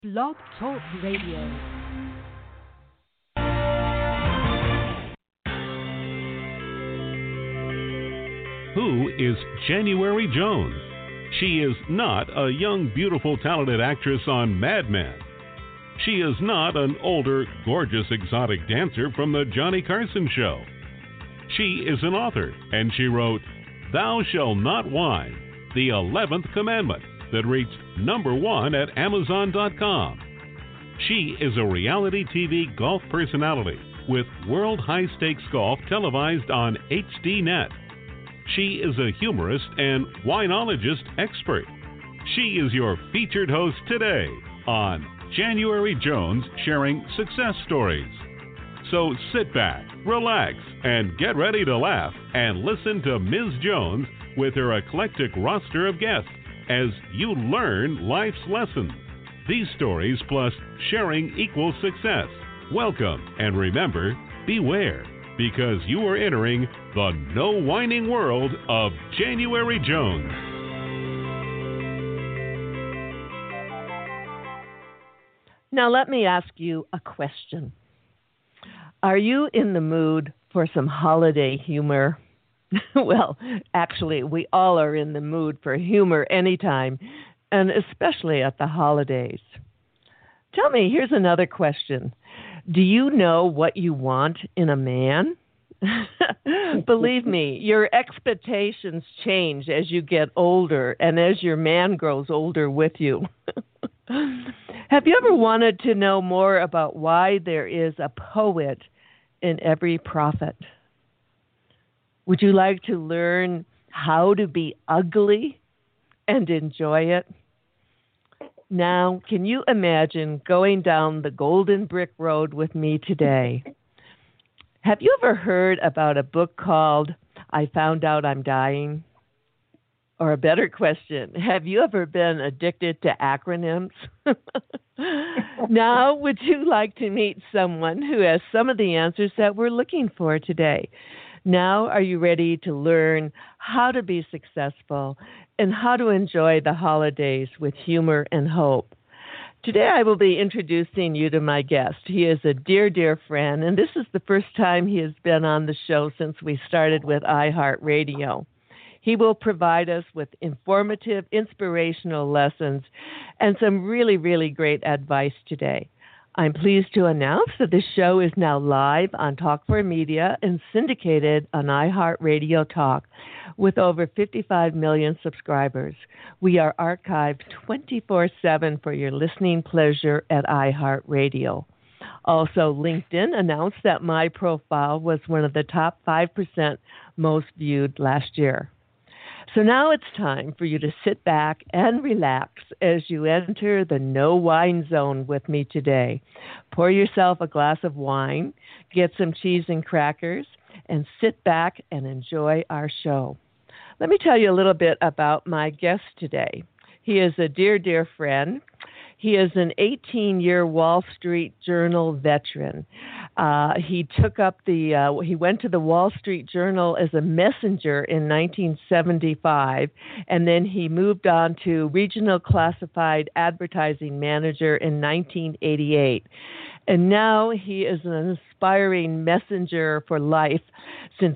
Blog Talk Radio. Who is January Jones? She is not a young, beautiful, talented actress on Mad Men. She is not an older, gorgeous, exotic dancer from the Johnny Carson show. She is an author, and she wrote Thou Shalt Not Whine, the 11th Commandment, that reached #1 at Amazon.com. She is a reality TV golf personality with World High Stakes Golf televised on HDNet. She is a humorist and winologist expert. She is your featured host today on January Jones Sharing Success Stories. So sit back, relax, and get ready to laugh and listen to Ms. Jones with her eclectic roster of guests as you learn life's lessons. These stories plus sharing equals success. Welcome, and remember, beware, because you are entering the no whining world of January Jones. Now let me ask you a question. Are you in the mood for some holiday humor? Well, actually, we all are in the mood for humor anytime, and especially at the holidays. Tell me, here's another question. Do you know what you want in a man? Believe me, your expectations change as you get older and as your man grows older with you. Have you ever wanted to know more about why there is a poet in every prophet? Would you like to learn how to be ugly and enjoy it? Now, can you imagine going down the Golden Brick Road with me today? Have you ever heard about a book called I Found Out I'm Dying? Or a better question, have you ever been addicted to acronyms? Now, would you like to meet someone who has some of the answers that we're looking for today? Now, are you ready to learn how to be successful and how to enjoy the holidays with humor and hope? Today, I will be introducing you to my guest. He is a dear, dear friend, and this is the first time he has been on the show since we started with iHeartRadio. He will provide us with informative, inspirational lessons and some really, really great advice today. I'm pleased to announce that this show is now live on Talk4Media and syndicated on iHeartRadio Talk with over 55 million subscribers. We are archived 24/7 for your listening pleasure at iHeartRadio. Also, LinkedIn announced that my profile was one of the top 5% most viewed last year. So now it's time for you to sit back and relax as you enter the no wine zone with me today. Pour yourself a glass of wine, get some cheese and crackers, and sit back and enjoy our show. Let me tell you a little bit about my guest today. He is a dear, dear friend. He is an 18-year Wall Street Journal veteran. He went to the Wall Street Journal as a messenger in 1975, and then he moved on to regional classified advertising manager in 1988. And now he is an inspiring messenger for life since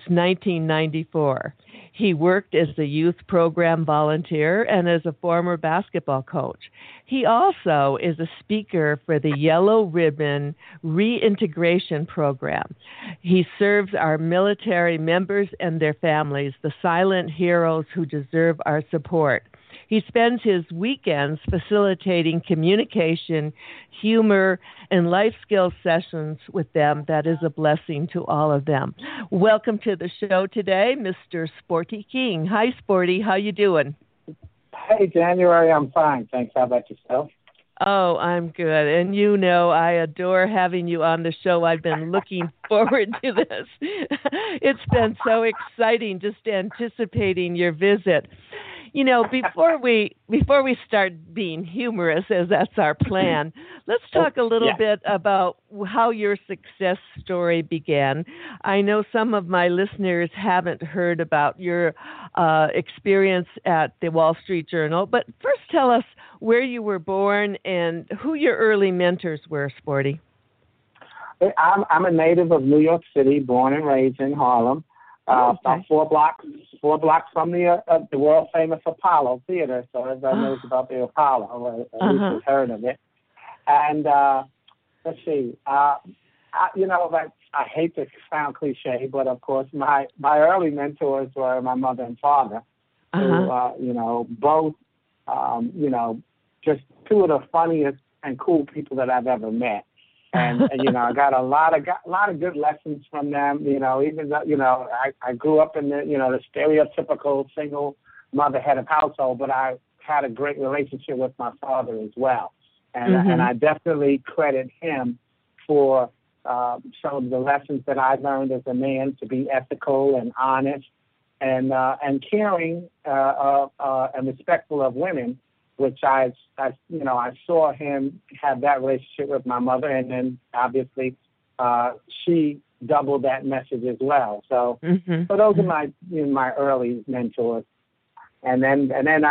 1994. He worked as a youth program volunteer and as a former basketball coach. He also is a speaker for the Yellow Ribbon Reintegration Program. He serves our military members and their families, the silent heroes who deserve our support. He spends his weekends facilitating communication, humor, and life skills sessions with them. That is a blessing to all of them. Welcome to the show today, Mr. Sporty King. Hi, Sporty. How you doing? Hey, January. I'm fine. Thanks. How about yourself? Oh, I'm good. And you know, I adore having you on the show. I've been looking forward to this. It's been so exciting just anticipating your visit. You know, before we start being humorous, as that's our plan, let's talk a little bit about how your success story began. I know some of my listeners haven't heard about your experience at the Wall Street Journal, but first tell us, where you were born and who your early mentors were, Sporty. I'm a native of New York City, born and raised in Harlem. About 4 blocks from the world famous Apollo Theater. So everybody knows about the Apollo, or at least has heard of it. And let's see, I hate to sound cliche, but of course my early mentors were my mother and father, who both just two of the funniest and cool people that I've ever met. And I got a lot of good lessons from them. Even though I grew up in the stereotypical single mother head of household, but I had a great relationship with my father as well. And I definitely credit him for some of the lessons that I learned as a man, to be ethical and honest and caring and respectful of women, which I saw him have that relationship with my mother, and then obviously she doubled that message as well. So those are my early mentors, and then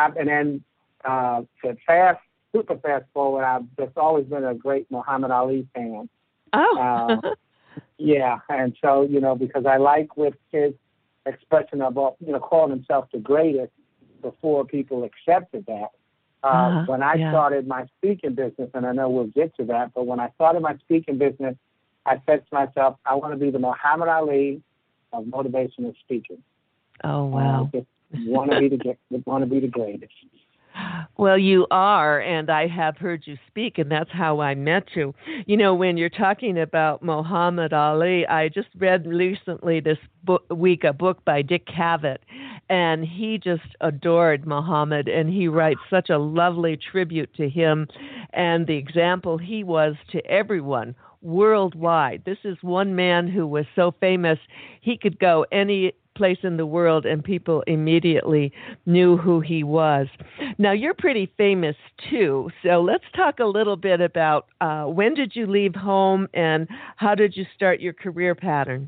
to super fast forward, I've just always been a great Muhammad Ali fan. Oh, yeah, and so because I like with his expression of calling himself the greatest before people accepted that. When I started my speaking business, and I know we'll get to that, but when I started my speaking business, I said to myself, I want to be the Muhammad Ali of motivational speaking. Oh, wow. I just want to be the greatest. Well, you are, and I have heard you speak, and that's how I met you. When you're talking about Muhammad Ali, I just read recently this week a book by Dick Cavett, and he just adored Muhammad, and he writes such a lovely tribute to him and the example he was to everyone worldwide. This is one man who was so famous, he could go any place in the world and people immediately knew who he was. Now, you're pretty famous too, so let's talk a little bit about when did you leave home and how did you start your career pattern?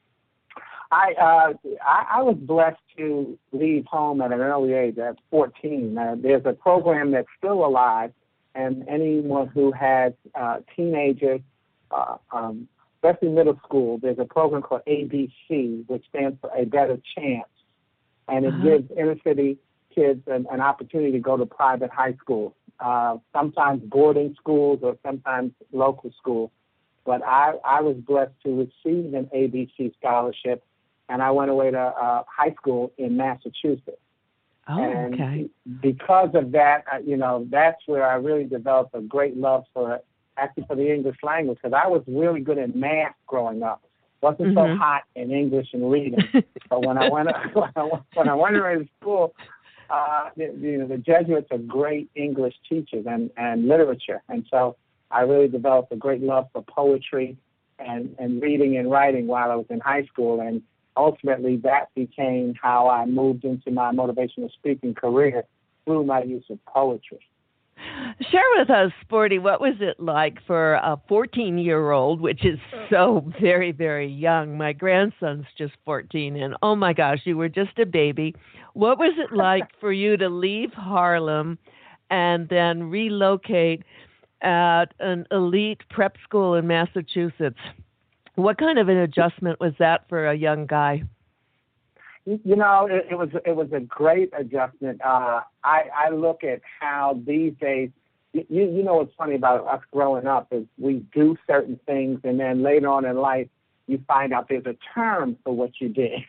I was blessed to leave home at an early age, at 14. There's a program that's still alive, and anyone who has teenagers, especially middle school, there's a program called ABC, which stands for A Better Chance, and it gives inner city kids an opportunity to go to private high schools, sometimes boarding schools or sometimes local schools. But I was blessed to receive an ABC scholarship, and I went away to high school in Massachusetts. Oh, and okay. Because of that, that's where I really developed a great love for the English language, because I was really good at math growing up. Wasn't so hot in English and reading. But when I went to school, the Jesuits are great English teachers and literature, and so I really developed a great love for poetry and reading and writing while I was in high school, and ultimately that became how I moved into my motivational speaking career through my use of poetry. Share with us, Sporty, what was it like for a 14-year-old, which is so very, very young. My grandson's just 14, and oh my gosh, you were just a baby. What was it like for you to leave Harlem and then relocate at an elite prep school in Massachusetts? What kind of an adjustment was that for a young guy? It was a great adjustment. I look at how these days, what's funny about us growing up is we do certain things, and then later on in life, you find out there's a term for what you did.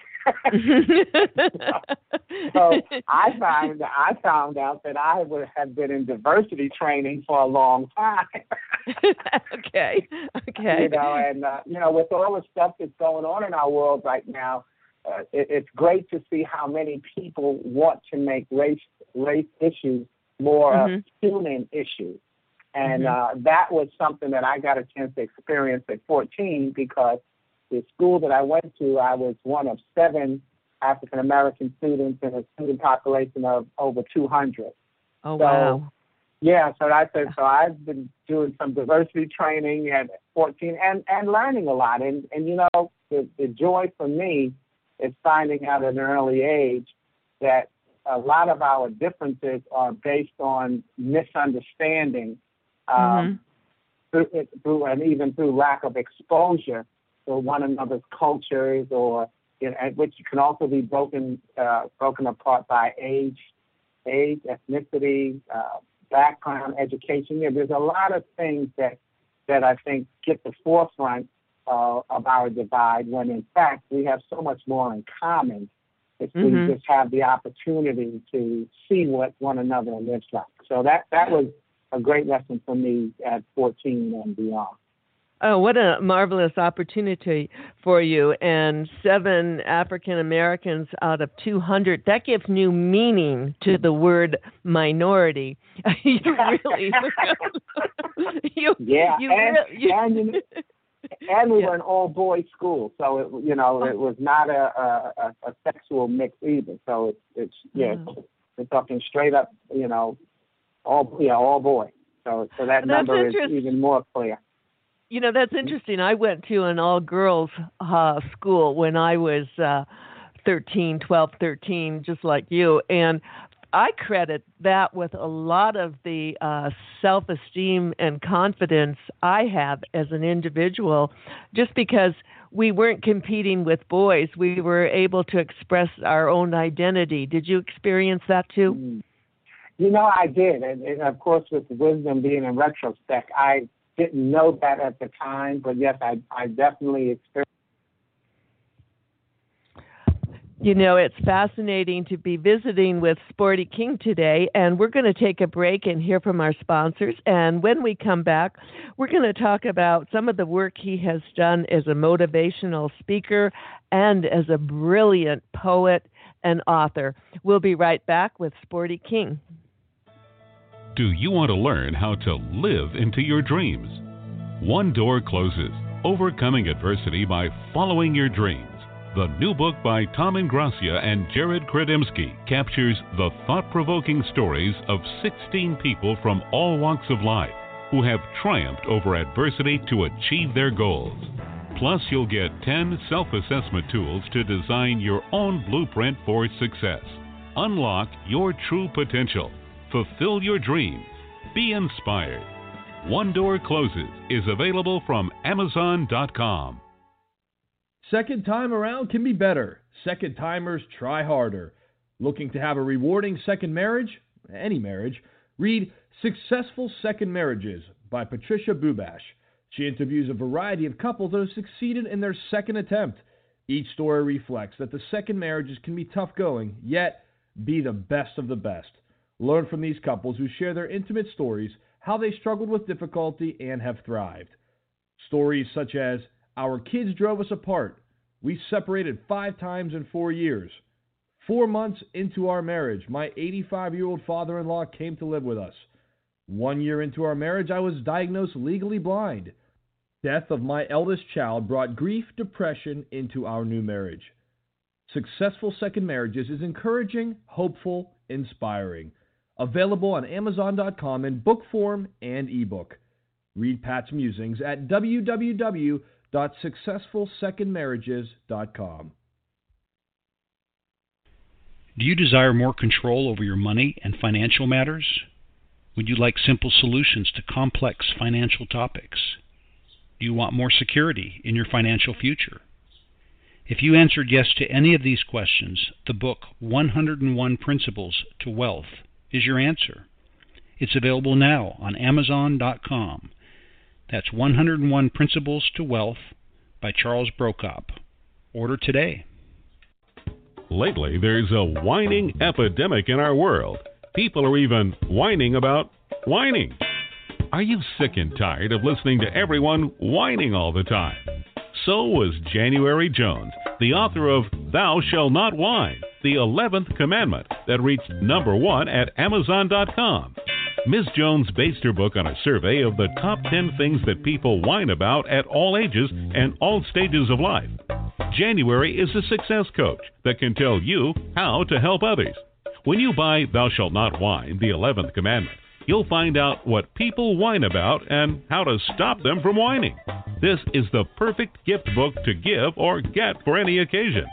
So I found out that I would have been in diversity training for a long time. Okay. And with all the stuff that's going on in our world right now, it's great to see how many people want to make race issues more of human issues. And that was something that I got a chance to experience at 14, because the school that I went to, I was one of 7 African-American students in a student population of over 200. Oh, wow. Yeah, so I've been doing some diversity training at 14 and learning a lot. And the joy for me is finding out at an early age that a lot of our differences are based on misunderstanding through and even through lack of exposure to one another's cultures, or which can also be broken apart by age, ethnicity, background, education. There's a lot of things that I think get the forefront of our divide, when in fact we have so much more in common if we just have the opportunity to see what one another lives like. So that was a great lesson for me at 14 and beyond. Oh, what a marvelous opportunity for you. And 7 African Americans out of 200, that gives new meaning to the word minority. You really... And we were an all-boys school, so it was not a sexual mix either. So it's we're talking straight up, all boys. So that number is even more clear. That's interesting. I went to an all-girls school when I was 12, 13, just like you. And I credit that with a lot of the self-esteem and confidence I have as an individual, just because we weren't competing with boys. We were able to express our own identity. Did you experience that too? I did. And of course, with wisdom being in retrospect, I didn't know that at the time, but yes, I definitely experienced. It's fascinating to be visiting with Sporty King today, and we're going to take a break and hear from our sponsors. And when we come back, we're going to talk about some of the work he has done as a motivational speaker and as a brilliant poet and author. We'll be right back with Sporty King. Do you want to learn how to live into your dreams? One Door Closes, Overcoming Adversity by Following Your Dreams. The new book by Tom Ingracia and Jared Kredemski captures the thought-provoking stories of 16 people from all walks of life who have triumphed over adversity to achieve their goals. Plus, you'll get 10 self-assessment tools to design your own blueprint for success. Unlock your true potential. Fulfill your dreams. Be inspired. One Door Closes is available from Amazon.com. Second time around can be better. Second timers try harder. Looking to have a rewarding second marriage? Any marriage? Read Successful Second Marriages by Patricia Bubash. She interviews a variety of couples that have succeeded in their second attempt. Each story reflects that the second marriages can be tough going, yet be the best of the best. Learn from these couples who share their intimate stories, how they struggled with difficulty and have thrived. Stories such as, our kids drove us apart. We separated 5 times in 4 years. 4 months into our marriage, my 85-year-old father-in-law came to live with us. 1 year into our marriage, I was diagnosed legally blind. Death of my eldest child brought grief, depression into our new marriage. Successful Second Marriages is encouraging, hopeful, inspiring. Available on Amazon.com in book form and ebook. Read Pat's musings at www.successfulsecondmarriages.com. Do you desire more control over your money and financial matters? Would you like simple solutions to complex financial topics? Do you want more security in your financial future? If you answered yes to any of these questions, the book 101 Principles to Wealth is your answer. It's available now on Amazon.com. That's 101 Principles to Wealth by Charles Brokop. Order today. Lately, there's a whining epidemic in our world. People are even whining about whining. Are you sick and tired of listening to everyone whining all the time? So was January Jones, the author of Thou Shalt Not Whine, the 11th commandment that reached number 1 at Amazon.com. Ms. Jones based her book on a survey of the top 10 things that people whine about at all ages and all stages of life. January is a success coach that can tell you how to help others. When you buy Thou Shalt Not Whine, the 11th commandment, you'll find out what people whine about and how to stop them from whining. This is the perfect gift book to give or get for any occasion.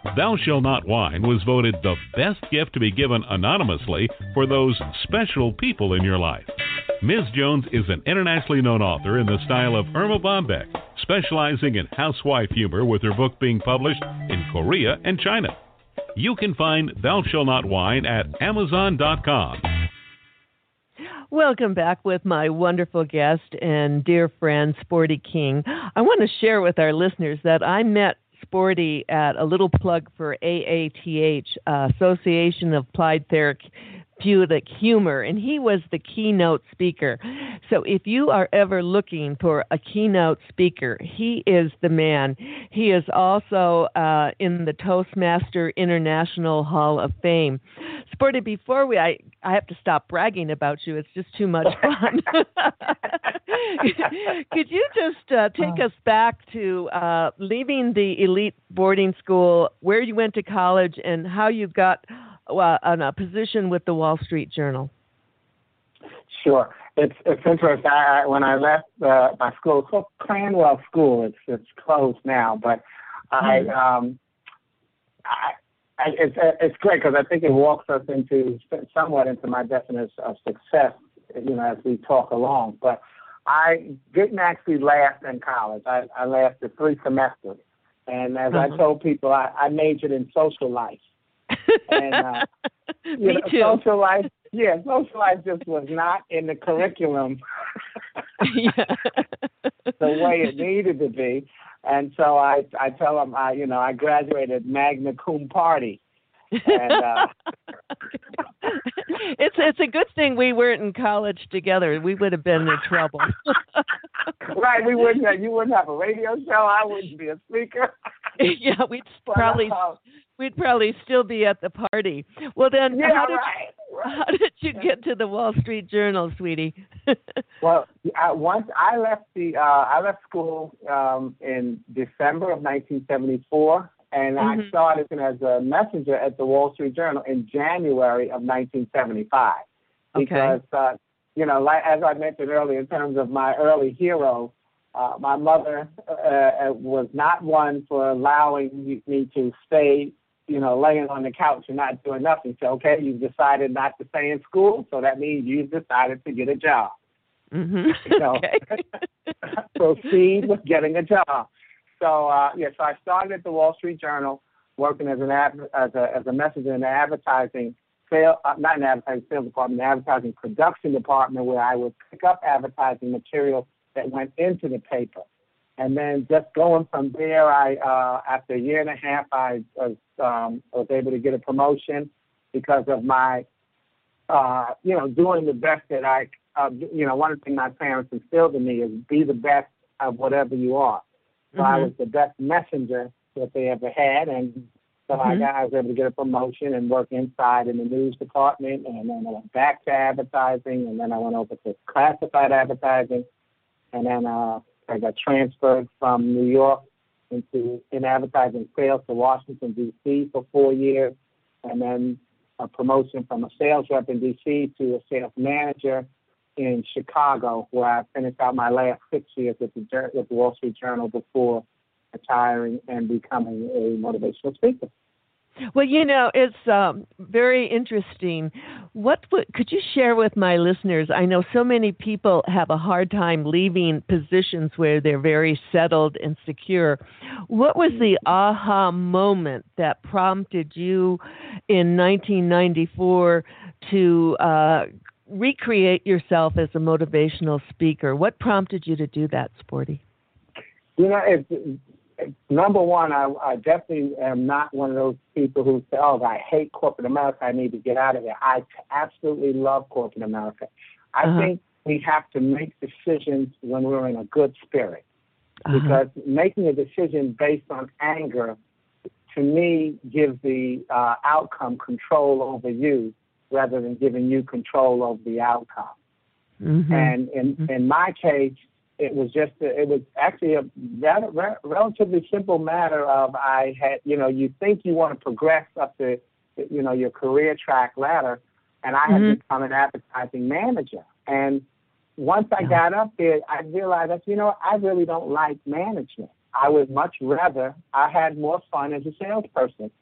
Thou Shall Not Wine was voted the best gift to be given anonymously for those special people in your life. Ms. Jones is an internationally known author in the style of Irma Bombeck, specializing in housewife humor with her book being published in Korea and China. You can find Thou Shall Not Wine at Amazon.com. Welcome back with my wonderful guest and dear friend, Sporty King. I want to share with our listeners that I met Sporty at a little plug for AATH, Association of Applied Therapeutic Humor, and he was the keynote speaker. So if you are ever looking for a keynote speaker, he is the man. He is also in the Toastmaster International Hall of Fame. Sporty, before I have to stop bragging about you. It's just too much fun. Could you just take us back to leaving the elite boarding school, where you went to college, and how you got on a position with the Wall Street Journal? Sure. It's interesting. When I left my school, it's called Cranwell School. It's closed now, but it's great because I think it walks us somewhat into my definition of success, as we talk along. But I didn't actually last in college. I lasted 3 semesters. And as I told people, I majored in social life. And, Me too. Social life just was not in the curriculum the way it needed to be. And so I tell them, I graduated magna cum laude. And it's a good thing we weren't in college together. We would have been in trouble. Right, you wouldn't have a radio show. I wouldn't be a speaker. Yeah, we'd probably still be at the party. Well, then, how did you get to the Wall Street Journal, sweetie? Well, once I left school in December of 1974, and I started as a messenger at the Wall Street Journal in January of 1975. Because, as I mentioned earlier, in terms of my early hero, my mother was not one for allowing me to stay, laying on the couch and not doing nothing. So, okay, you've decided not to stay in school, so that means you've decided to get a job. Proceed with getting a job. So, so I started at the Wall Street Journal, working as a messenger in the advertising sales department, the advertising production department, where I would pick up advertising material that went into the paper. And then just going from there, after a year and a half, I was able to get a promotion because of my, doing the best that I, one of the things my parents instilled in me is be the best of whatever you are. So I was the best messenger that they ever had, and so I was able to get a promotion and work inside in the news department, and then I went back to advertising, and then I went over to classified advertising, and then I got transferred from New York in advertising sales to Washington, D.C. for 4 years, and then a promotion from a sales rep in D.C. to a sales manager in Chicago, where I finished out my last 6 years at the Wall Street Journal before retiring and becoming a motivational speaker. Well, it's very interesting. Could you share with my listeners? I know so many people have a hard time leaving positions where they're very settled and secure. What was the aha moment that prompted you in 1994 to recreate yourself as a motivational speaker? What prompted you to do that, Sporty? Number one, I definitely am not one of those people who say, I hate corporate America, I need to get out of there. I absolutely love corporate America. I think we have to make decisions when we're in a good spirit, because making a decision based on anger, to me, gives the outcome control over you rather than giving you control over the outcome. And in my case, it was actually a relatively simple matter of you think you want to progress up the, your career track ladder, and I had become an advertising manager. And once I got up there, I realized that, I really don't like management. I would much rather, I had more fun as a salesperson.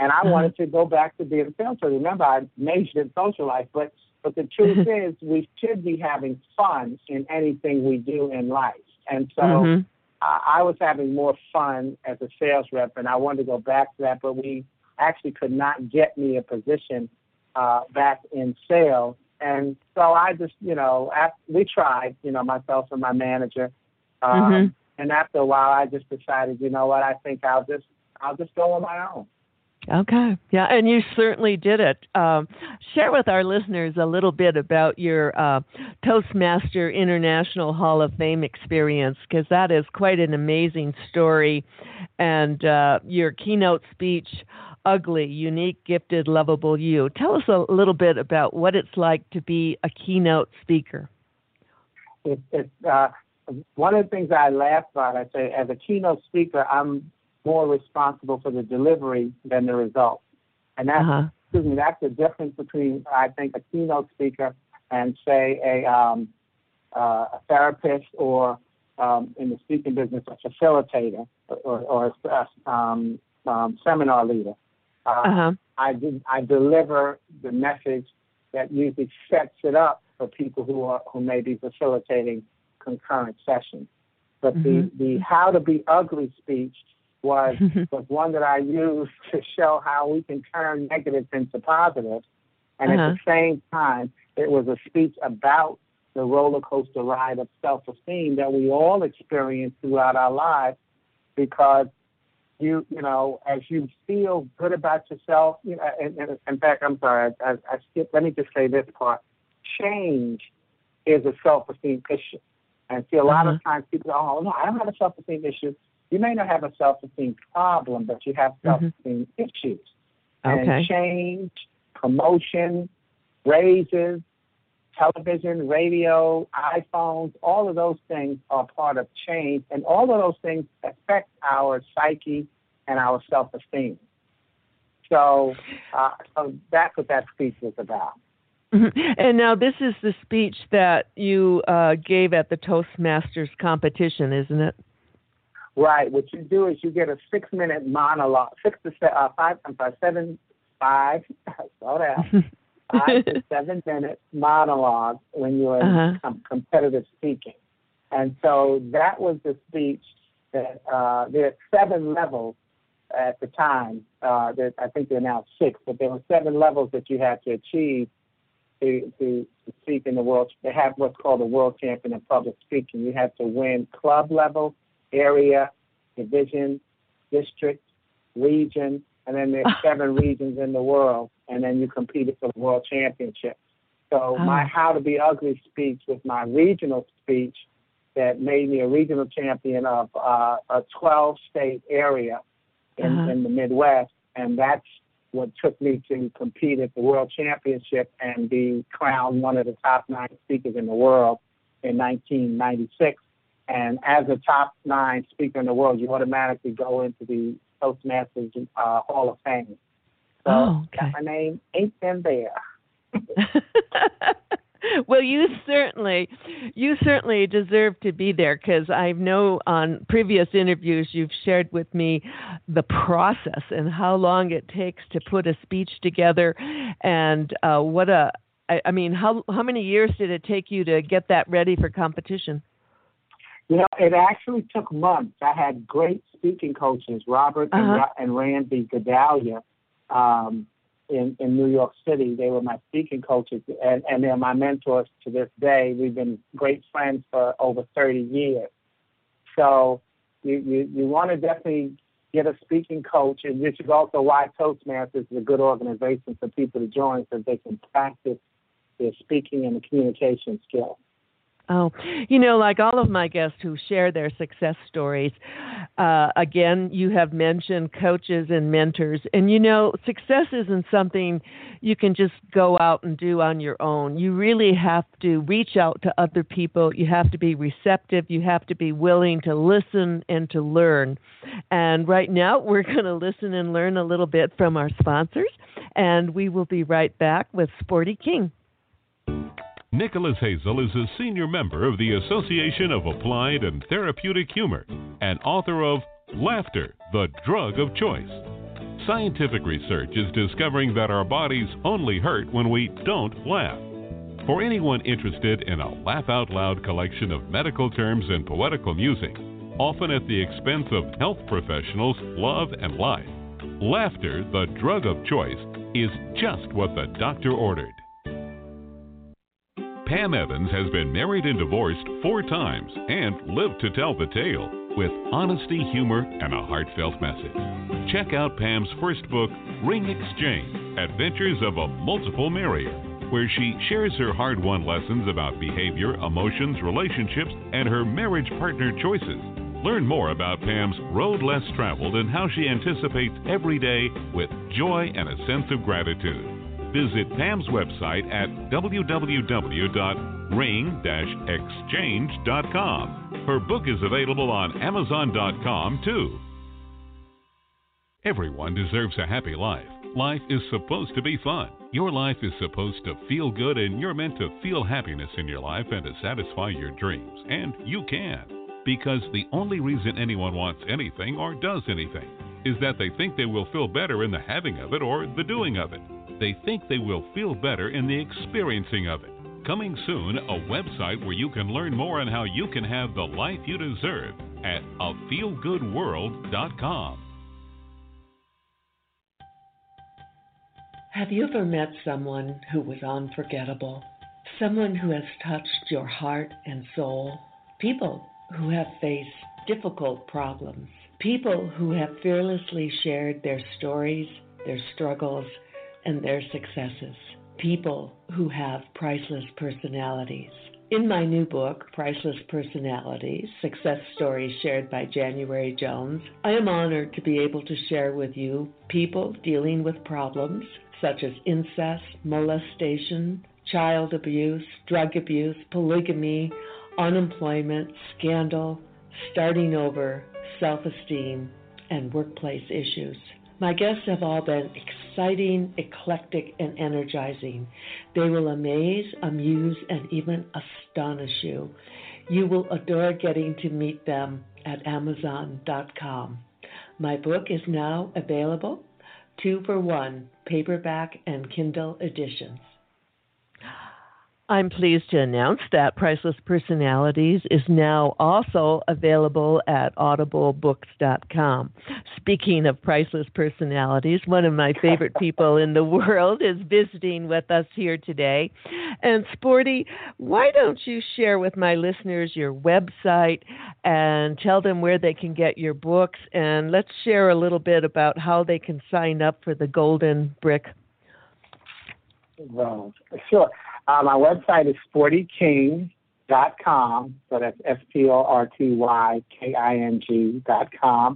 And I wanted to go back to being a sales person. Remember, I majored in social life, but the truth is we should be having fun in anything we do in life. And so I was having more fun as a sales rep, and I wanted to go back to that, but we actually could not get me a position back in sales. And so I just, we tried, myself and my manager. And after a while, I just decided, you know what, I think I'll just go on my own. Okay. Yeah, and you certainly did it. Share with our listeners a little bit about your Toastmaster International Hall of Fame experience, because that is quite an amazing story. And your keynote speech, Ugly, Unique, Gifted, Lovable You. Tell us a little bit about what it's like to be a keynote speaker. It's one of the things I laugh about, I say, as a keynote speaker, I'm more responsible for the delivery than the result. And that's, that's the difference between, I think, a keynote speaker and, say, a therapist or, in the speaking business, a facilitator or a seminar leader. I deliver the message that usually sets it up for people who may be facilitating concurrent sessions. But the How to Be Ugly speech was one that I used to show how we can turn negatives into positives. And at the same time, it was a speech about the roller coaster ride of self-esteem that we all experience throughout our lives, because you know, as you feel good about yourself, and in fact, I'm sorry, I skipped. Let me just say this part. Change is a self-esteem issue. And see, a lot of times people go, oh, no, I don't have a self-esteem issue. You may not have a self-esteem problem, but you have self-esteem issues. And change, promotion, raises, television, radio, iPhones, all of those things are part of change. And all of those things affect our psyche and our self-esteem. So that's what that speech was about. And now this is the speech that you gave at the Toastmasters competition, isn't it? Right. What you do is you get a 6-minute monologue, 5 to 7 minute monologue when you're in competitive speaking. And so that was the speech that there are 7 levels at the time. I think there are now 6, but there were 7 levels that you had to achieve to speak in the world. They have what's called a world champion in public speaking. You have to win club level, area, division, district, region, and then there's 7 regions in the world, and then you competed for the world championship. So my How to Be Ugly speech was my regional speech that made me a regional champion of a 12-state area in the Midwest, and that's what took me to compete at the World Championship and be crowned one of the top 9 speakers in the world in 1996. And as a top 9 speaker in the world, you automatically go into the Toastmasters Hall of Fame. So my name ain't been there. Well, you certainly deserve to be there, because I know on previous interviews you've shared with me the process and how long it takes to put a speech together, and how many years did it take you to get that ready for competition? It actually took months. I had great speaking coaches, Robert and Randy Gedalia, in New York City. They were my speaking coaches, and they're my mentors to this day. We've been great friends for over 30 years. So you want to definitely get a speaking coach, and this is also why Toastmasters is a good organization for people to join, so they can practice their speaking and the communication skills. Oh, like all of my guests who share their success stories, again, you have mentioned coaches and mentors. And, success isn't something you can just go out and do on your own. You really have to reach out to other people. You have to be receptive. You have to be willing to listen and to learn. And right now, we're going to listen and learn a little bit from our sponsors. And we will be right back with Sporty King. Nicholas Hazel is a senior member of the Association of Applied and Therapeutic Humor and author of Laughter, the Drug of Choice. Scientific research is discovering that our bodies only hurt when we don't laugh. For anyone interested in a laugh-out-loud collection of medical terms and poetical music, often at the expense of health professionals' love and life, laughter, the drug of choice, is just what the doctor ordered. Pam Evans has been married and divorced 4 times and lived to tell the tale with honesty, humor, and a heartfelt message. Check out Pam's first book, Ring Exchange, Adventures of a Multiple Marrier, where she shares her hard-won lessons about behavior, emotions, relationships, and her marriage partner choices. Learn more about Pam's road less traveled and how she anticipates every day with joy and a sense of gratitude. Visit Pam's website at www.ring-exchange.com. Her book is available on Amazon.com too. Everyone deserves a happy life. Life is supposed to be fun. Your life is supposed to feel good, and you're meant to feel happiness in your life and to satisfy your dreams. And you can. Because the only reason anyone wants anything or does anything is that they think they will feel better in the having of it or the doing of it. They think they will feel better in the experiencing of it. Coming soon, a website where you can learn more on how you can have the life you deserve at afeelgoodworld.com. Have you ever met someone who was unforgettable? Someone who has touched your heart and soul? People who have faced difficult problems. People who have fearlessly shared their stories, their struggles, and their successes. People who have priceless personalities. In my new book, Priceless Personalities, Success Stories Shared by January Jones, I am honored to be able to share with you people dealing with problems such as incest, molestation, child abuse, drug abuse, polygamy, unemployment, scandal, starting over, self-esteem, and workplace issues. My guests have all been exciting, eclectic, and energizing. They will amaze, amuse, and even astonish you. You will adore getting to meet them at Amazon.com. My book is now available, 2 for $1, paperback and Kindle editions. I'm pleased to announce that Priceless Personalities is now also available at audiblebooks.com. Speaking of Priceless Personalities, one of my favorite people in the world is visiting with us here today. And Sporty, why don't you share with my listeners your website and tell them where they can get your books, and let's share a little bit about how they can sign up for the Golden Brick. Well, sure. My website is sportyking.com, so that's SPORTYKING.com.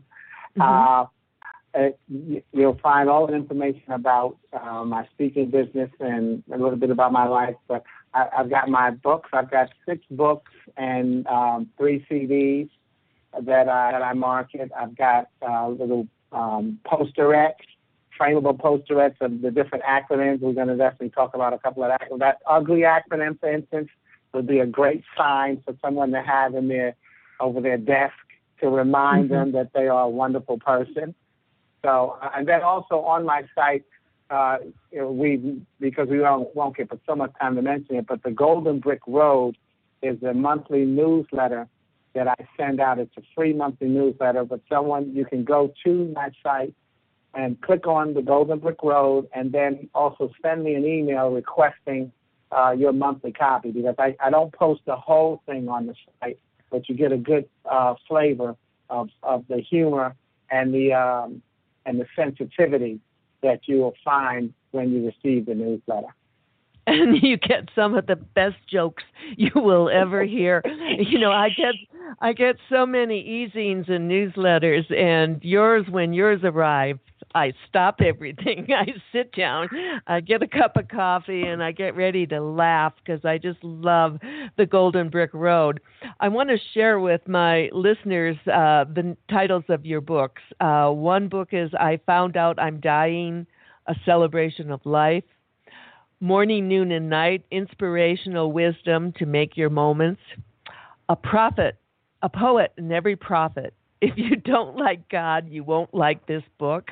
You'll find all the information about my speaking business and a little bit about my life. But I've got my books. I've got 6 books and 3 CDs that I market. I've got little posterettes, frameable posterettes of the different acronyms. We're going to definitely talk about a couple of acronyms. That ugly acronym, for instance, would be a great sign for someone to have in over their desk to remind them that they are a wonderful person. So, and then also on my site, because we won't get so much time to mention it, but the Golden Brick Road is a monthly newsletter that I send out. It's a free monthly newsletter, but you can go to my site and click on the Golden Brick Road, and then also send me an email requesting your monthly copy, because I don't post the whole thing on the site, but you get a good flavor of the humor and the sensitivity that you will find when you receive the newsletter. And you get some of the best jokes you will ever hear. You know, I get so many e-zines and newsletters, and when yours arrive, I stop everything. I sit down, I get a cup of coffee, and I get ready to laugh because I just love the Golden Brick Road. I want to share with my listeners the titles of your books. One book is I Found Out I'm Dying, A Celebration of Life. Morning, Noon, and Night, Inspirational Wisdom to Make Your Moments. A Poet in Every Prophet. if you don't like God, you won't like this book.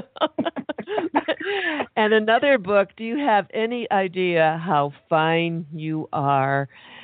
And another book, do you have any idea how fine you are?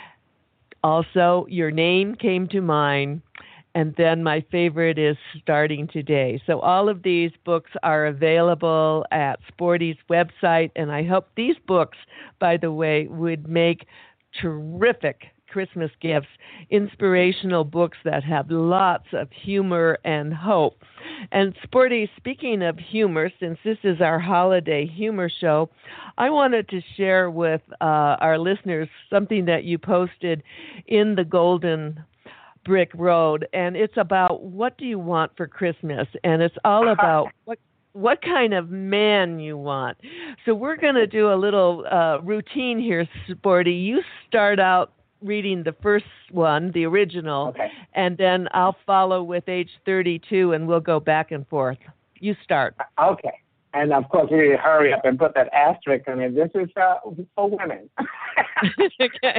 Also, your name came to mind. And then my favorite is Starting Today. So all of these books are available at Sporty's website. And I hope these books, by the way, would make terrific Christmas gifts, inspirational books that have lots of humor and hope. And Sporty, speaking of humor, since this is our holiday humor show, I wanted to share with our listeners something that you posted in the Golden Brick Road, and it's about what do you want for Christmas, and it's all about what kind of man you want. So we're going to do a little routine here, Sporty. You start out reading the first one, the original, Okay. and then I'll follow with age 32, and we'll go back and forth. You start. Okay. And, of course, we need to hurry up and put that asterisk on it. This is for women. Okay.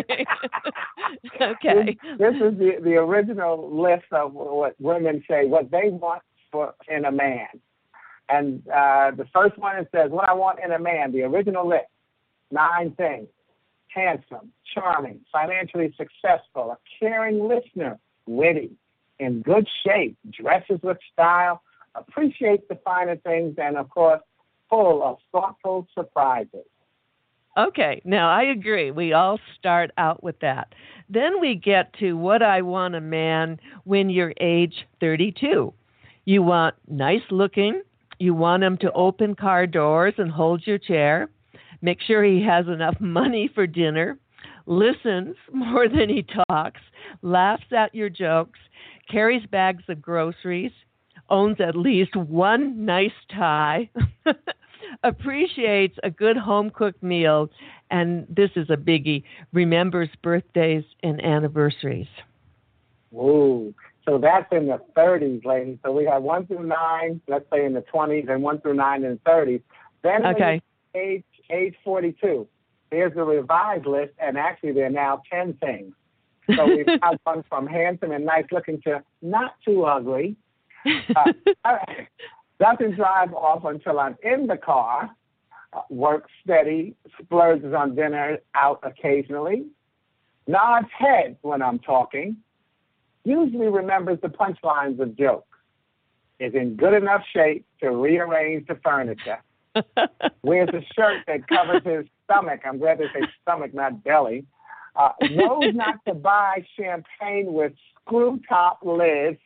Okay. This is the original list of what women say, what they want in a man. And the first one, it says, what I want in a man, the original list, 9 things. Handsome, charming, financially successful, a caring listener, witty, in good shape, dresses with style, appreciates the finer things, and, of course, full of thoughtful surprises. Okay, now I agree. We all start out with that. Then we get to what I want a man when you're age 32. You want nice looking. You want him to open car doors and hold your chair. Make sure he has enough money for dinner. Listens more than he talks. Laughs at your jokes. Carries bags of groceries. Owns at least one nice tie. Appreciates a good home-cooked meal, and this is a biggie, remembers birthdays and anniversaries. Ooh, so that's in the 30s, ladies. So we have 1 through 9, let's say in the 20s, and 1 through 9 in the 30s. Then Okay. age 42, here's the revised list, and actually there are now 10 things. So we've got one from handsome and nice-looking to not too ugly. Doesn't drive off until I'm in the car, works steady, splurges on dinner out occasionally, nods head when I'm talking, usually remembers the punchlines of jokes, is in good enough shape to rearrange the furniture, wears a shirt that covers his stomach, I'm glad to say stomach, not belly, knows not to buy champagne with screw-top lids.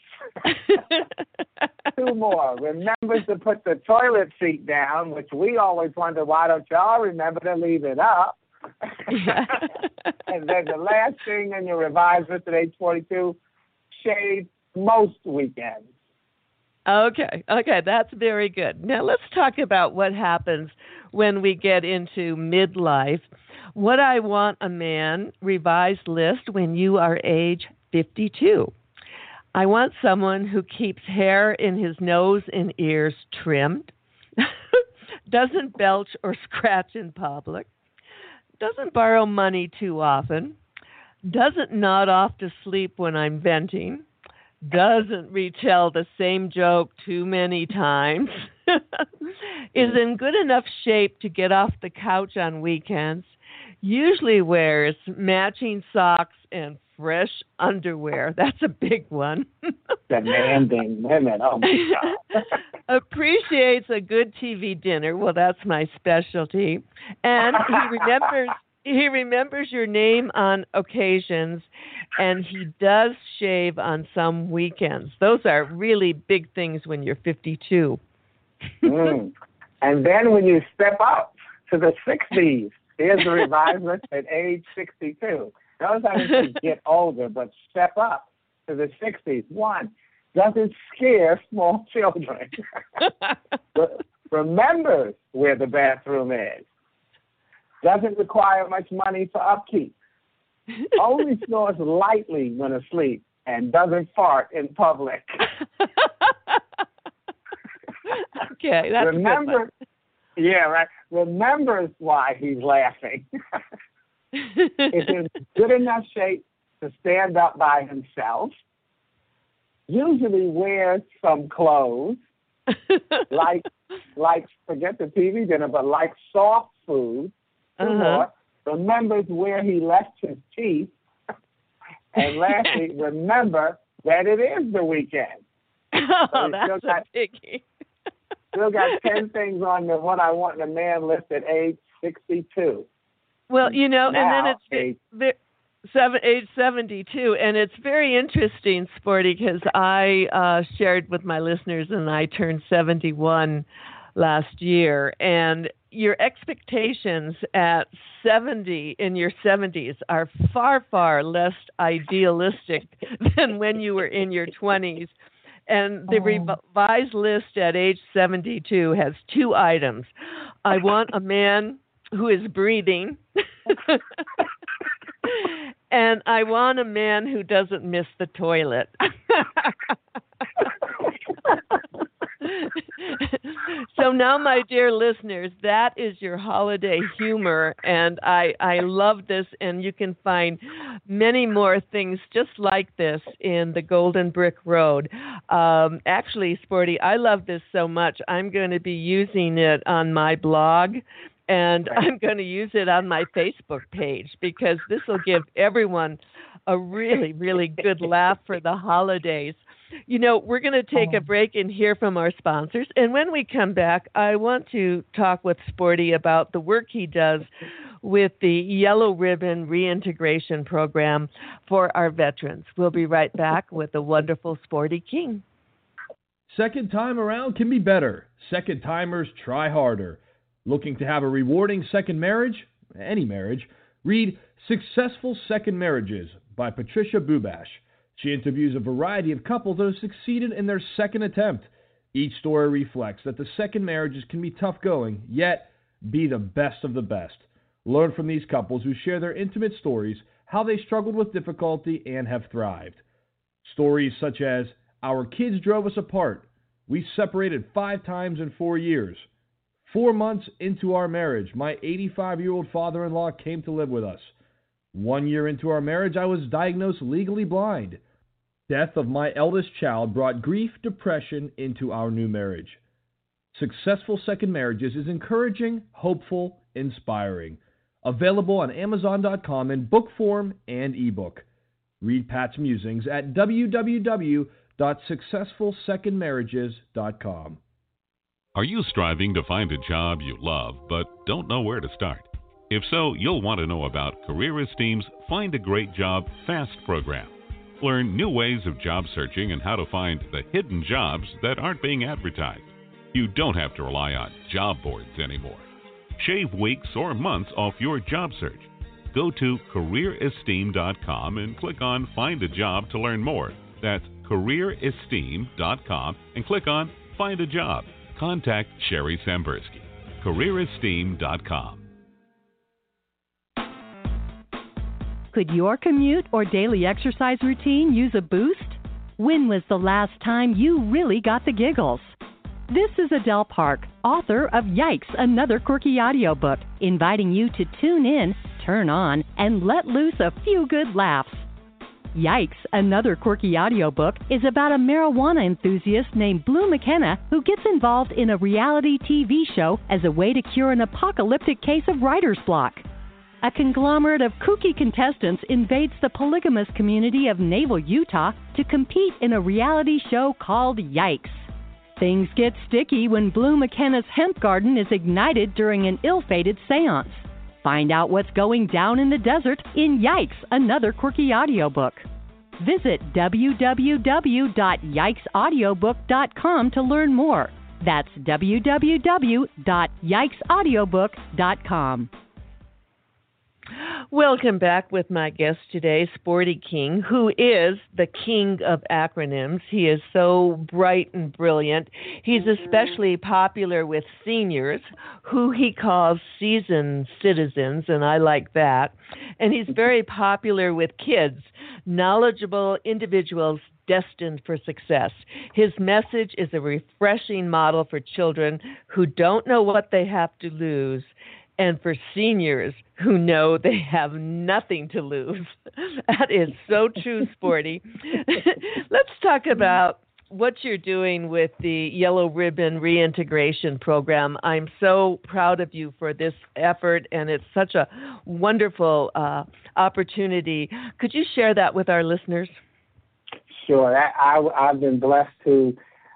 2 more. Remembers to put the toilet seat down, which we always wonder, why don't y'all remember to leave it up? And then the last thing in your revised list at age 42, shave most weekends. Okay, that's very good. Now let's talk about what happens when we get into midlife. What I want a man, revised list, when you are age 52. I want someone who keeps hair in his nose and ears trimmed, doesn't belch or scratch in public, doesn't borrow money too often, doesn't nod off to sleep when I'm venting, doesn't retell the same joke too many times, is in good enough shape to get off the couch on weekends, usually wears matching socks and fresh underwear. That's a big one. Demanding women. Oh, my God. Appreciates a good TV dinner. Well, that's my specialty. And he remembers your name on occasions, and he does shave on some weekends. Those are really big things when you're 52. And then when you step up to the 60s, here's the revised list at age 62. Notice how you get older, but step up to the 60s. 1, doesn't scare small children. Remembers where the bathroom is. Doesn't require much money for upkeep. Only snores lightly when asleep and doesn't fart in public. Okay, that's good one. Yeah, right. Remembers why he's laughing. Is in good enough shape to stand up by himself. usually wears some clothes, like forget the TV dinner, but like soft food. Remembers where he left his teeth, and lastly, remember that it is the weekend. Oh, that's a biggie. Still got 10 things on the what I want in a man list at age 62. Well, you know, now, and then it's age 72, and it's very interesting, Sporty, because I shared with my listeners, and I turned 71 last year, and your expectations at 70 in your 70s are far, far less idealistic than when you were in your 20s. And the revised list at age 72 has 2 items. I want a man who is breathing, and I want a man who doesn't miss the toilet. So now, my dear listeners, that is your holiday humor, and I love this, and you can find many more things just like this in the Golden Brick Road. Actually, Sporty, I love this so much, I'm going to be using it on my blog, and I'm going to use it on my Facebook page, because this will give everyone a really, really good laugh for the holidays. You know, we're going to take a break and hear from our sponsors. And when we come back, I want to talk with Sporty about the work he does with the Yellow Ribbon Reintegration Program for our veterans. We'll be right back with the wonderful Sporty King. Second time around can be better. Second timers try harder. Looking to have a rewarding second marriage? Any marriage? Read Successful Second Marriages by Patricia Bubash. She interviews a variety of couples that have succeeded in their second attempt. Each story reflects that the second marriages can be tough going, yet be the best of the best. Learn from these couples who share their intimate stories, how they struggled with difficulty and have thrived. Stories such as, our kids drove us apart. We separated 5 times in 4 years. 4 months into our marriage, my 85-year-old father-in-law came to live with us. 1 year into our marriage, I was diagnosed legally blind. Death of my eldest child brought grief, depression into our new marriage. Successful Second Marriages is encouraging, hopeful, inspiring. Available on Amazon.com in book form and ebook. Read Pat's musings at www.successfulsecondmarriages.com. Are you striving to find a job you love but don't know where to start? If so, you'll want to know about Career Esteem's Find a Great Job Fast program. Learn new ways of job searching and how to find the hidden jobs that aren't being advertised. You don't have to rely on job boards anymore. Shave weeks or months off your job search. Go to CareerEsteem.com and click on Find a Job to learn more. That's CareerEsteem.com and click on Find a Job. Contact Sherry Sambursky. CareerEsteem.com. Could your commute or daily exercise routine use a boost? When was the last time you really got the giggles? This is Adele Park, author of Yikes, Another Quirky Audiobook, inviting you to tune in, turn on, and let loose a few good laughs. Yikes, Another Quirky Audiobook is about a marijuana enthusiast named Blue McKenna who gets involved in a reality TV show as a way to cure an apocalyptic case of writer's block. A conglomerate of kooky contestants invades the polygamous community of Naval, Utah to compete in a reality show called Yikes. Things get sticky when Blue McKenna's hemp garden is ignited during an ill-fated seance. Find out what's going down in the desert in Yikes, Another Quirky Audiobook. Visit www.yikesaudiobook.com to learn more. That's www.yikesaudiobook.com. Welcome back with my guest today, Sporty King, who is the king of acronyms. He is so bright and brilliant. He's especially popular with seniors, who he calls seasoned citizens, and I like that. And he's very popular with kids, knowledgeable individuals destined for success. His message is a refreshing model for children who don't know what they have to lose, and for seniors who know they have nothing to lose. That is so true, Sporty. Let's talk about what you're doing with the Yellow Ribbon Reintegration Program. I'm so proud of you for this effort, and it's such a wonderful opportunity. Could you share that with our listeners? Sure. I've been blessed to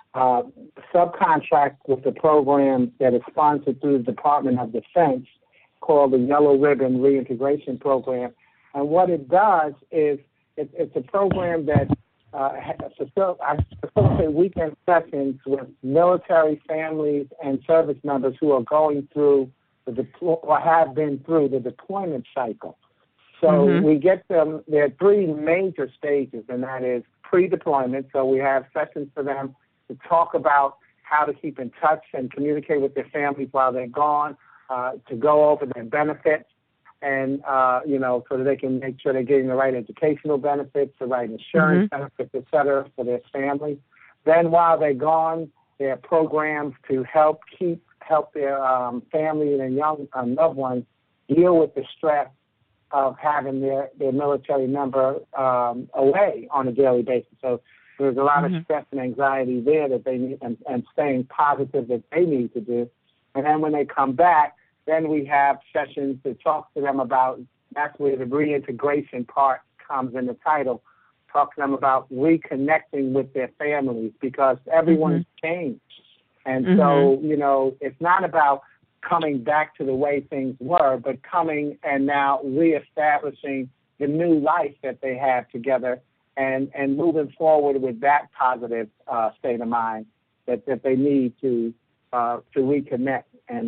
subcontract with the program that is sponsored through the Department of Defense called the Yellow Ribbon Reintegration Program. And what it does is it's a program that I facilitate weekend sessions with military families and service members who are going through or have been through the deployment cycle. So we get them, there are three major stages, and that is pre-deployment. So we have sessions for them to talk about how to keep in touch and communicate with their families while they're gone, to go over their benefits, and, so that they can make sure they're getting the right educational benefits, the right insurance benefits, et cetera, for their family. Then while they're gone, there are programs to help their family and their young loved ones deal with the stress of having their military member away on a daily basis. So there's a lot of stress and anxiety there that they need, and staying positive that they need to do. And then when they come back, then we have sessions to talk to them about, that's where the reintegration part comes in the title, talk to them about reconnecting with their families, because everyone's changed. And so, it's not about coming back to the way things were, but coming and now reestablishing the new life that they have together, and moving forward with that positive state of mind that they need to reconnect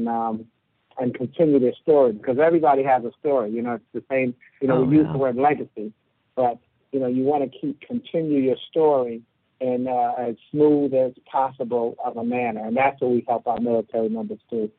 and continue their story, because everybody has a story. It's the same. We use the word legacy, but you want to continue your story in as smooth as possible of a manner, and that's what we help our military members do.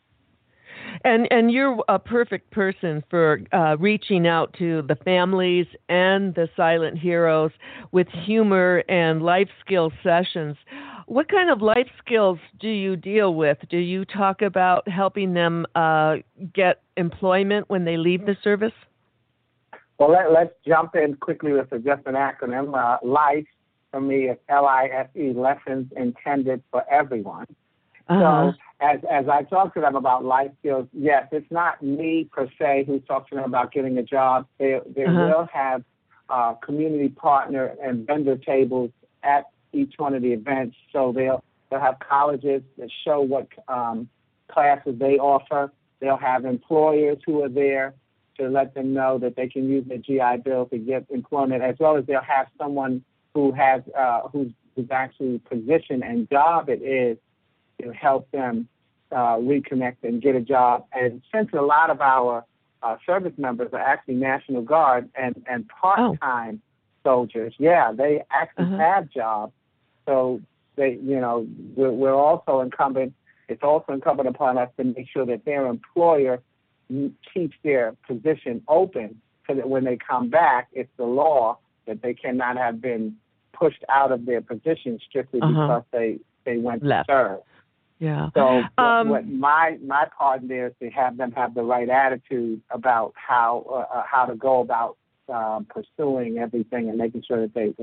And you're a perfect person for reaching out to the families and the silent heroes with humor and life skill sessions. What kind of life skills do you deal with? Do you talk about helping them get employment when they leave the service? Well, let's jump in quickly with just an acronym. LIFE, for me, is LIFE, Lessons Intended for Everyone. So as I talk to them about life skills, yes, it's not me per se who talks to them about getting a job. They will have community partner and vendor tables at each one of the events. So they'll have colleges that show what classes they offer. They'll have employers who are there to let them know that they can use their GI Bill to get employment, as well as they'll have someone who has who's actually position and job it is to help them reconnect and get a job. And since a lot of our service members are actually National Guard and part-time soldiers, they actually have jobs. So we're also incumbent. It's also incumbent upon us to make sure that their employer keeps their position open, so that when they come back, it's the law that they cannot have been pushed out of their position strictly because they went to serve. Yeah. So what my part there is to have them have the right attitude about how to go about pursuing everything and making sure that they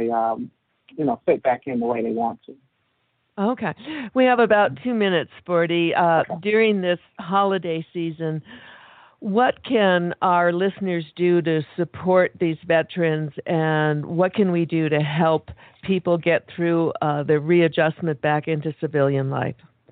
fit back in the way they want to. Okay. We have about 2 minutes, Sporty. During this holiday season, what can our listeners do to support these veterans, and what can we do to help people get through the readjustment back into civilian life?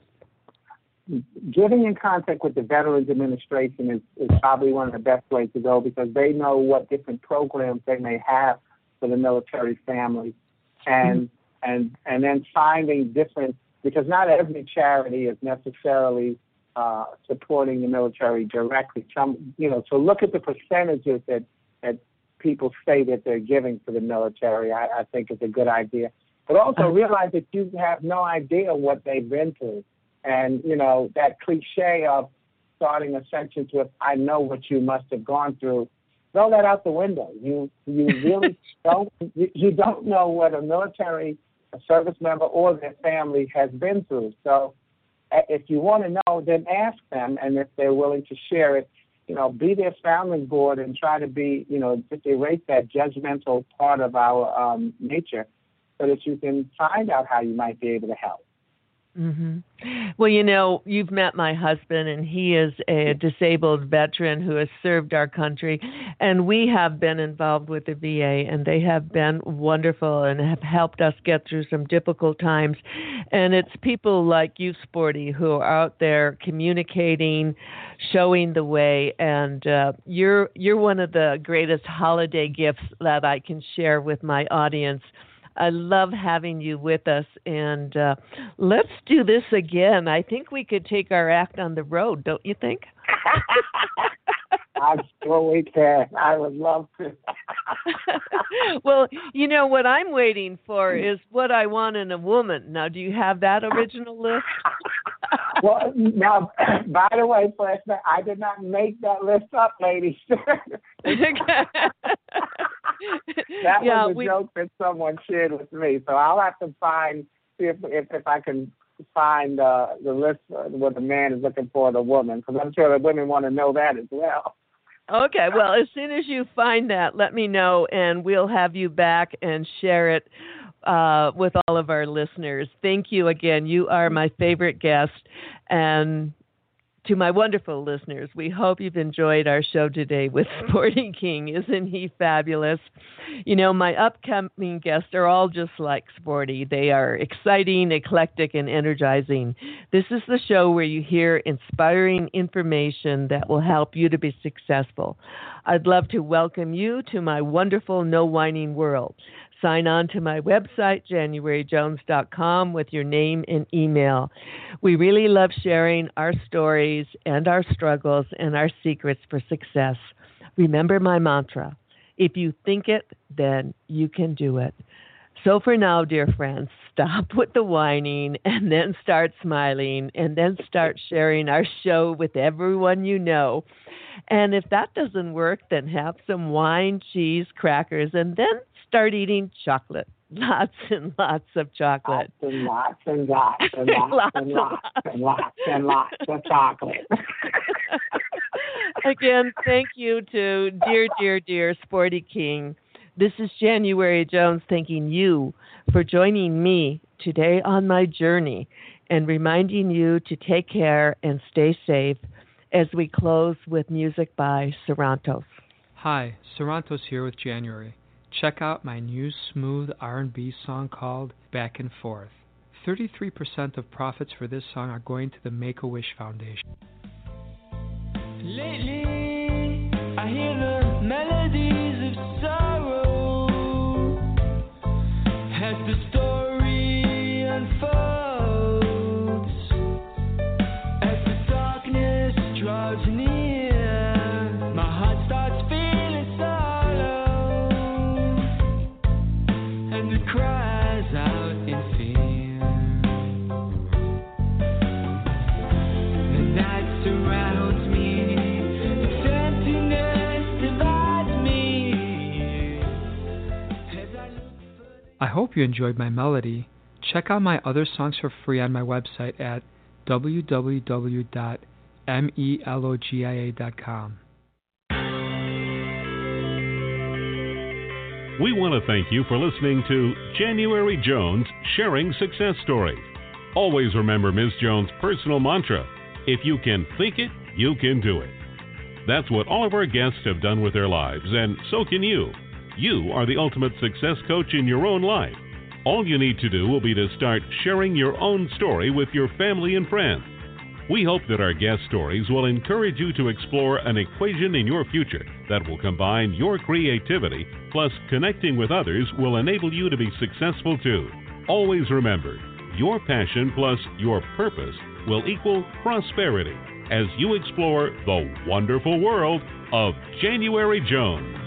Getting in contact with the Veterans Administration is probably one of the best ways to go, because they know what different programs they may have for the military families, and then finding different, because not every charity is necessarily supporting the military directly. So look at the percentages that people say that they're giving to the military. I think is a good idea. But also realize that you have no idea what they've been through. And, that cliche of starting a sentence with, I know what you must have gone through, throw that out the window. You really don't know what a military service member or their family has been through. So if you want to know, then ask them, and if they're willing to share it, be their sounding board and try to be, just erase that judgmental part of our nature so that you can find out how you might be able to help. Mm-hmm. Well, you know, you've met my husband, and he is a disabled veteran who has served our country, and we have been involved with the VA, and they have been wonderful and have helped us get through some difficult times. And it's people like you, Sporty, who are out there communicating, showing the way, and you're one of the greatest holiday gifts that I can share with my audience. I love having you with us, and let's do this again. I think we could take our act on the road, don't you think? I sure we can. I would love to. Well, you know, what I'm waiting for is what I want in a woman. Now, do you have that original list? Well, now, by the way, Flashback, I did not make that list up, ladies. That was a joke that someone shared with me. So I'll have to see if I can find the list what the man is looking for the woman, because I'm sure the women want to know that as well. Okay, well, as soon as you find that, let me know, and we'll have you back and share it with all of our listeners. Thank you again. You are my favorite guest. And to my wonderful listeners, we hope you've enjoyed our show today with Sporty King. Isn't he fabulous? You know, my upcoming guests are all just like Sporty. They are exciting, eclectic, and energizing. This is the show where you hear inspiring information that will help you to be successful. I'd love to welcome you to my wonderful No Whining world. Sign on to my website, JanuaryJones.com, with your name and email. We really love sharing our stories and our struggles and our secrets for success. Remember my mantra: if you think it, then you can do it. So for now, dear friends, stop with the whining and then start smiling and then start sharing our show with everyone you know. And if that doesn't work, then have some wine, cheese, crackers, and then start eating chocolate. Lots and lots of chocolate. Lots and lots and lots and lots and lots and lots of chocolate. Again, thank you to dear Sporty King. This is January Jones thanking you for joining me today on my journey and reminding you to take care and stay safe as we close with music by Sarantos. Hi, Sarantos here with January. Check out my new smooth R&B song called Back and Forth. 33% of profits for this song are going to the Make-A-Wish Foundation. Lately, I hear the melodies of sorrow as the story unfolds, as the darkness draws near, my heart starts feeling sorrow, and it cries out in fear. The night surrounds me, its emptiness divides me as I look for. I hope you enjoyed my melody. Check out my other songs for free on my website at www.melogia.com. We want to thank you for listening to January Jones Sharing Success Stories. Always remember Ms. Jones' personal mantra: if you can think it, you can do it. That's what all of our guests have done with their lives, and so can you. You are the ultimate success coach in your own life. All you need to do will be to start sharing your own story with your family and friends. We hope that our guest stories will encourage you to explore an equation in your future that will combine your creativity plus connecting with others will enable you to be successful too. Always remember, your passion plus your purpose will equal prosperity as you explore the wonderful world of January Jones.